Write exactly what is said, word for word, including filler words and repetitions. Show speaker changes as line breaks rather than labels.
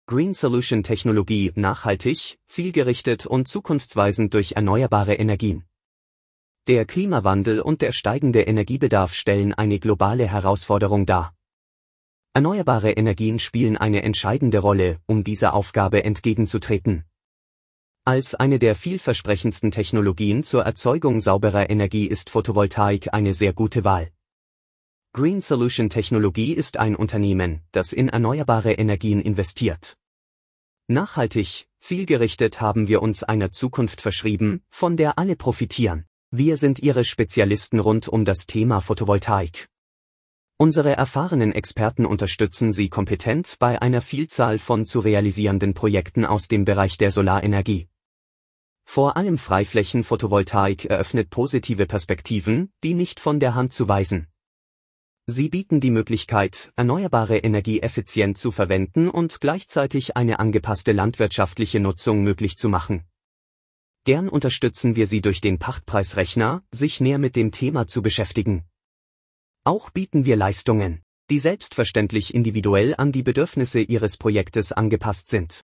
Green Solution Technologie nachhaltig, zielgerichtet und zukunftsweisend durch erneuerbare Energien. Der Klimawandel und der steigende Energiebedarf stellen eine globale Herausforderung dar. Erneuerbare Energien spielen eine entscheidende Rolle, um dieser Aufgabe entgegenzutreten. Als eine der vielversprechendsten Technologien zur Erzeugung sauberer Energie ist Photovoltaik eine sehr gute Wahl. Green Solution Technologie ist ein Unternehmen, das in erneuerbare Energien investiert. Nachhaltig, zielgerichtet haben wir uns einer Zukunft verschrieben, von der alle profitieren. Wir sind Ihre Spezialisten rund um das Thema Photovoltaik. Unsere erfahrenen Experten unterstützen Sie kompetent bei einer Vielzahl von zu realisierenden Projekten aus dem Bereich der Solarenergie. Vor allem Freiflächen-Photovoltaik eröffnet positive Perspektiven, die nicht von der Hand zu weisen. Sie bieten die Möglichkeit, erneuerbare Energie effizient zu verwenden und gleichzeitig eine angepasste landwirtschaftliche Nutzung möglich zu machen. Gern unterstützen wir Sie durch den Pachtpreisrechner, sich näher mit dem Thema zu beschäftigen. Auch bieten wir Leistungen, die selbstverständlich individuell an die Bedürfnisse Ihres Projektes angepasst sind.